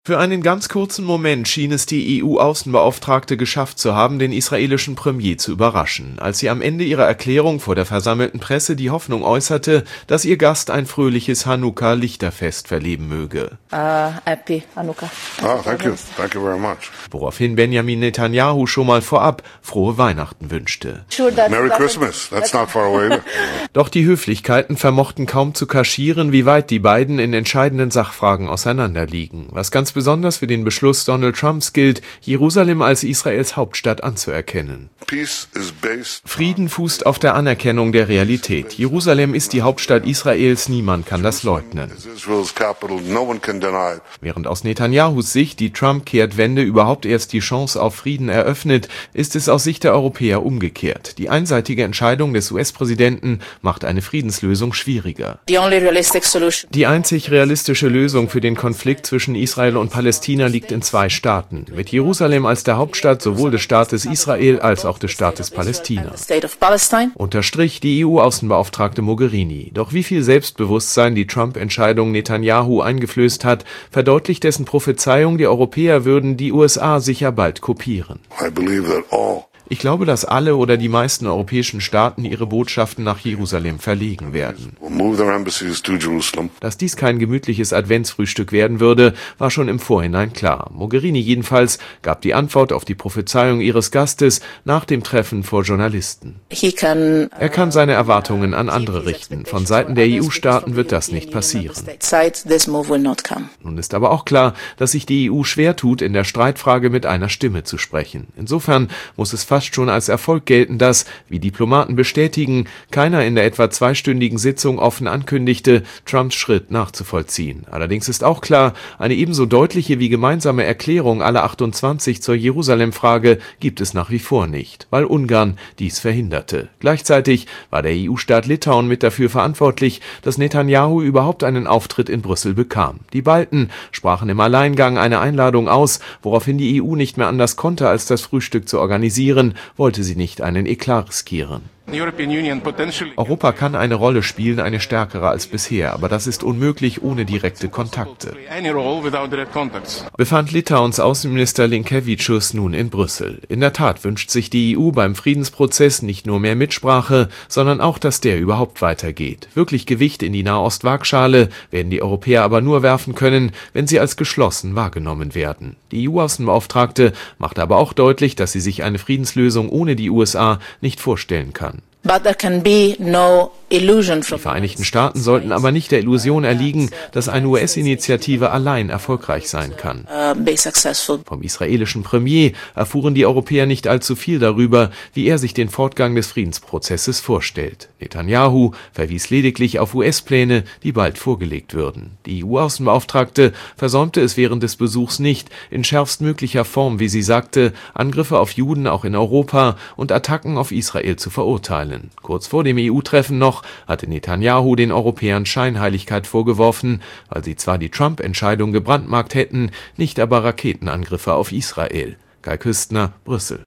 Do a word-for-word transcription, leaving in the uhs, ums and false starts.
Für einen ganz kurzen Moment schien es die E U-Außenbeauftragte geschafft zu haben, den israelischen Premier zu überraschen, als sie am Ende ihrer Erklärung vor der versammelten Presse die Hoffnung äußerte, dass ihr Gast ein fröhliches Hanukkah-Lichterfest verleben möge. Uh, happy Hanukkah. Oh, thank you. Thank you very much. Woraufhin Benjamin Netanyahu schon mal vorab frohe Weihnachten wünschte. Merry Christmas. That's not far away. Doch die Höflichkeiten vermochten kaum zu kaschieren, wie weit die beiden in entscheidenden Sachfragen auseinanderliegen, was ganz besonders für den Beschluss Donald Trumps gilt, Jerusalem als Israels Hauptstadt anzuerkennen. Frieden fußt auf der Anerkennung der Realität. Jerusalem ist die Hauptstadt Israels, niemand kann das leugnen. Während aus Netanyahus Sicht die Trump-Kehrtwende überhaupt erst die Chance auf Frieden eröffnet, ist es aus Sicht der Europäer umgekehrt. Die einseitige Entscheidung des U S-Präsidenten macht eine Friedenslösung schwieriger. Die einzig realistische Lösung für den Konflikt zwischen Israel und Palästina liegt in zwei Staaten, mit Jerusalem als der Hauptstadt sowohl des Staates Israel als auch des Staates Palästina. Unterstrich die E U-Außenbeauftragte Mogherini. Doch wie viel Selbstbewusstsein die Trump-Entscheidung Netanyahu eingeflößt hat, verdeutlicht dessen Prophezeiung, die Europäer würden die U S A sicher bald kopieren. Ich glaube, dass alle oder die meisten europäischen Staaten ihre Botschaften nach Jerusalem verlegen werden. Dass dies kein gemütliches Adventsfrühstück werden würde, war schon im Vorhinein klar. Mogherini jedenfalls gab die Antwort auf die Prophezeiung ihres Gastes nach dem Treffen vor Journalisten. Er kann seine Erwartungen an andere richten. Von Seiten der E U-Staaten wird das nicht passieren. Nun ist aber auch klar, dass sich die E U schwer tut, in der Streitfrage mit einer Stimme zu sprechen. Insofern muss es fast schon als Erfolg gelten, dass, wie Diplomaten bestätigen, keiner in der etwa zweistündigen Sitzung offen ankündigte, Trumps Schritt nachzuvollziehen. Allerdings ist auch klar, eine ebenso deutliche wie gemeinsame Erklärung aller achtundzwanzig zur Jerusalem-Frage gibt es nach wie vor nicht, weil Ungarn dies verhinderte. Gleichzeitig war der E U-Staat Litauen mit dafür verantwortlich, dass Netanyahu überhaupt einen Auftritt in Brüssel bekam. Die Balten sprachen im Alleingang eine Einladung aus, woraufhin die E U nicht mehr anders konnte, als das Frühstück zu organisieren, wollte sie nicht einen Eklat riskieren. Europa kann eine Rolle spielen, eine stärkere als bisher, aber das ist unmöglich ohne direkte Kontakte, befand Litauens Außenminister Linkevičius nun in Brüssel. In der Tat wünscht sich die E U beim Friedensprozess nicht nur mehr Mitsprache, sondern auch, dass der überhaupt weitergeht. Wirklich Gewicht in die Nahost-Waagschale werden die Europäer aber nur werfen können, wenn sie als geschlossen wahrgenommen werden. Die E U-Außenbeauftragte macht aber auch deutlich, dass sie sich eine Friedenslösung ohne die U S A nicht vorstellen kann. But there can be no illusion from Die Vereinigten Staaten sollten aber nicht der Illusion erliegen, dass eine U S-Initiative allein erfolgreich sein kann. Vom israelischen Premier erfuhren die Europäer nicht allzu viel darüber, wie er sich den Fortgang des Friedensprozesses vorstellt. Netanyahu verwies lediglich auf U S-Pläne, die bald vorgelegt würden. Die E U-Außenbeauftragte versäumte es während des Besuchs nicht, in schärfstmöglicher Form, wie sie sagte, Angriffe auf Juden auch in Europa und Attacken auf Israel zu verurteilen. Kurz vor dem E U-Treffen noch hatte Netanyahu den Europäern Scheinheiligkeit vorgeworfen, weil sie zwar die Trump-Entscheidung gebrandmarkt hätten, nicht aber Raketenangriffe auf Israel. Kai Küstner, Brüssel.